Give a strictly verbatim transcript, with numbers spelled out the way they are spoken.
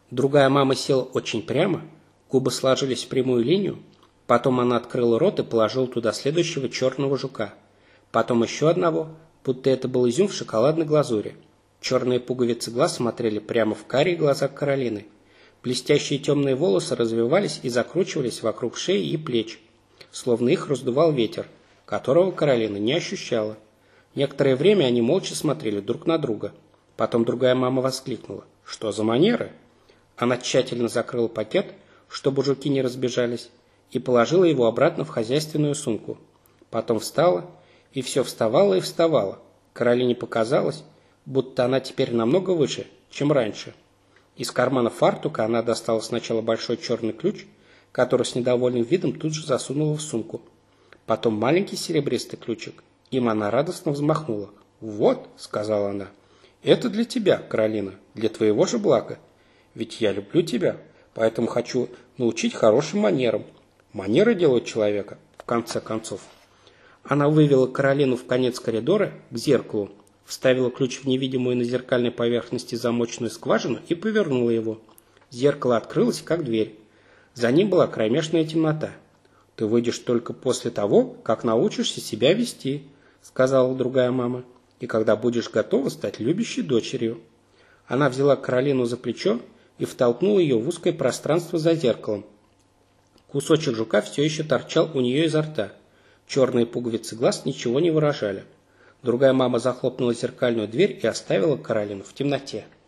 Другая мама села очень прямо, губы сложились в прямую линию, потом она открыла рот и положила туда следующего черного жука, потом еще одного, будто это был изюм в шоколадной глазури. Черные пуговицы глаз смотрели прямо в карие глаза Каролины. Блестящие темные волосы развивались и закручивались вокруг шеи и плеч, словно их раздувал ветер, которого Каролина не ощущала. Некоторое время они молча смотрели друг на друга. Потом другая мама воскликнула: «Что за манеры?» Она тщательно закрыла пакет, чтобы жуки не разбежались, и положила его обратно в хозяйственную сумку. Потом встала, и все вставала и вставала. Каролине показалось, будто она теперь намного выше, чем раньше. Из кармана фартука она достала сначала большой черный ключ, который с недовольным видом тут же засунула в сумку. Потом маленький серебристый ключик. Им она радостно взмахнула. «Вот», — сказала она, — «это для тебя, Каролина, для твоего же блага. Ведь я люблю тебя, поэтому хочу научить хорошим манерам. Манеры делают человека, в конце концов». Она вывела Каролину в конец коридора, к зеркалу, вставила ключ в невидимую на зеркальной поверхности замочную скважину и повернула его. Зеркало открылось, как дверь. За ним была кромешная темнота. «Ты выйдешь только после того, как научишься себя вести», — сказала другая мама, «и когда будешь готова стать любящей дочерью». Она взяла Каролину за плечо и втолкнула ее в узкое пространство за зеркалом. Кусочек жука все еще торчал у нее изо рта. Черные пуговицы глаз ничего не выражали. Другая мама захлопнула зеркальную дверь и оставила Каролину в темноте.